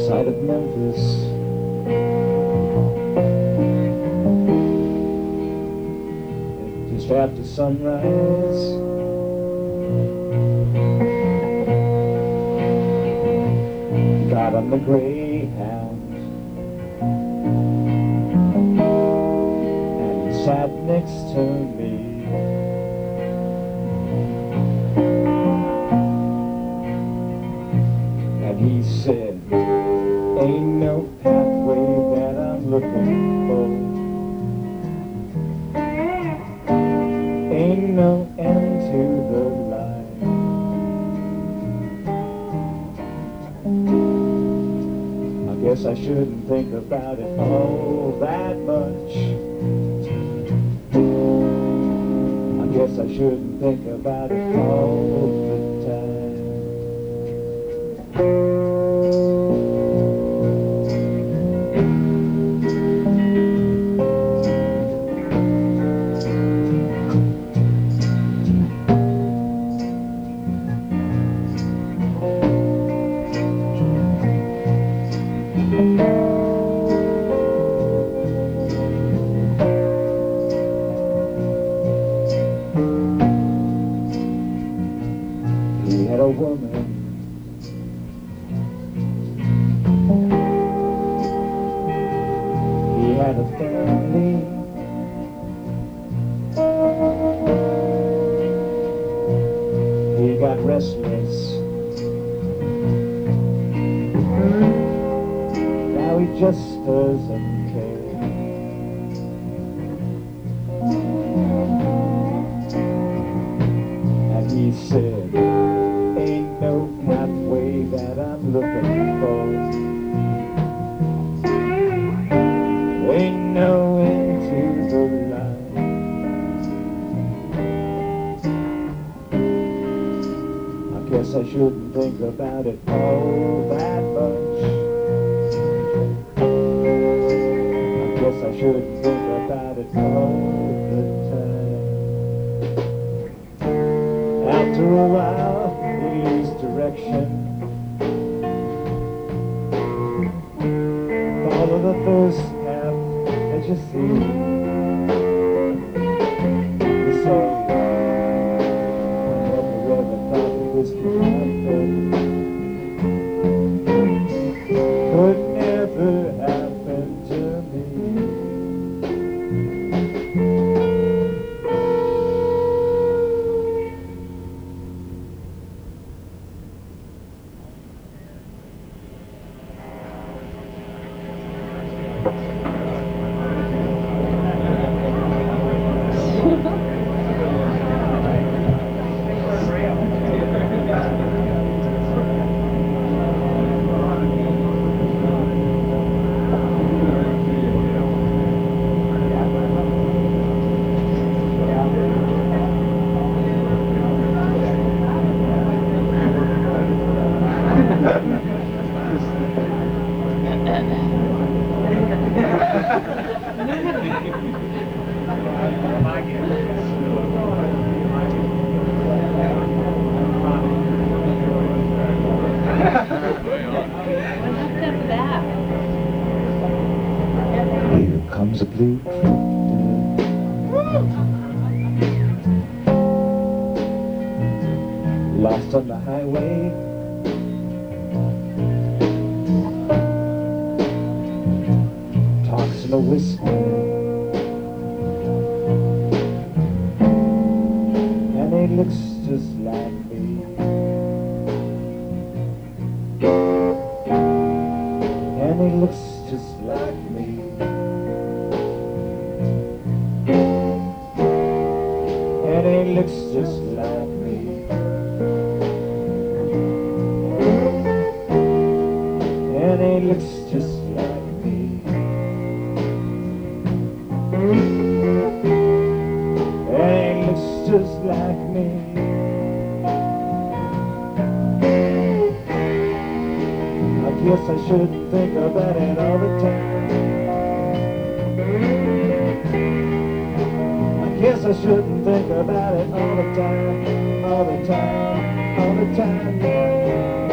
outside of Memphis. Just after sunrise, got on the Greyhound, and he sat next to me. And he said, ain't no pathway that I'm looking for, ain't no end to the line. I guess I shouldn't think about it all that much. I guess I shouldn't think about it all the time. He had a woman, he had a family, he got restless, now he just doesn't care. And he said, ain't no pathway that I'm looking for, ain't no end to the line. I guess I shouldn't think about it all that much. I guess I shouldn't think about it all the time. After a while, he loses direction. Follow the first path that you see. You say, I never ever thought that this could happen. Could never happen to me. Here comes a blue cruiser, lost on the highway. Talks in a whisper, and he looks just like me. And he looks just like me. And he looks just like me. And he looks just like me. And he looks just like me. I guess I shouldn't think about it all the time. I guess I shouldn't think about it all the time, all the time, all the time.